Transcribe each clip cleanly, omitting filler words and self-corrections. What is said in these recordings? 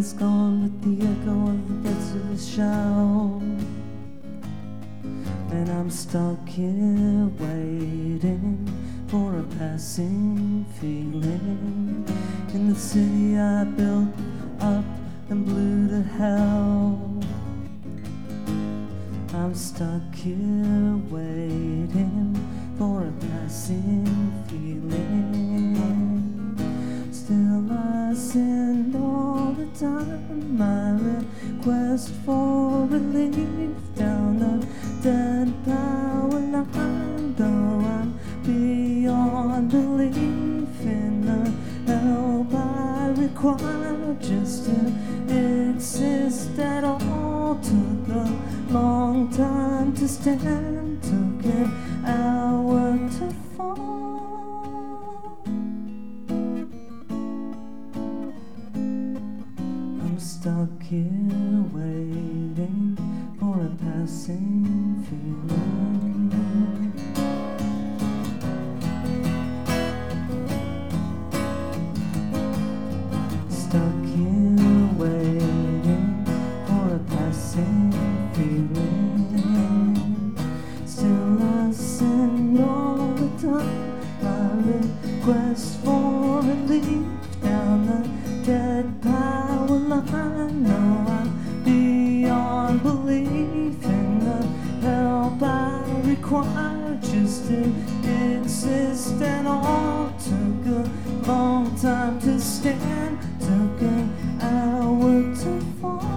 is gone with the echo of the beds of his shout. And I'm stuck here waiting for a passing feeling in the city I built up and blew to hell. I'm stuck here waiting for a passing feeling. Still I send all the time my request for relief down the dead power line, though I'm beyond belief in the help I require just to exist at all. Took a long time to stand, took an hour to fall. I'm stuck here waiting for a passing feeling. Stuck here waiting for a passing feeling. Still I send all the time my request for relief down the dead power line. No, I'm beyond belief in the help I require just to exist at all. Took a long time to stand, took an hour to fall.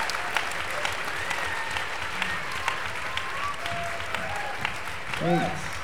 Thanks.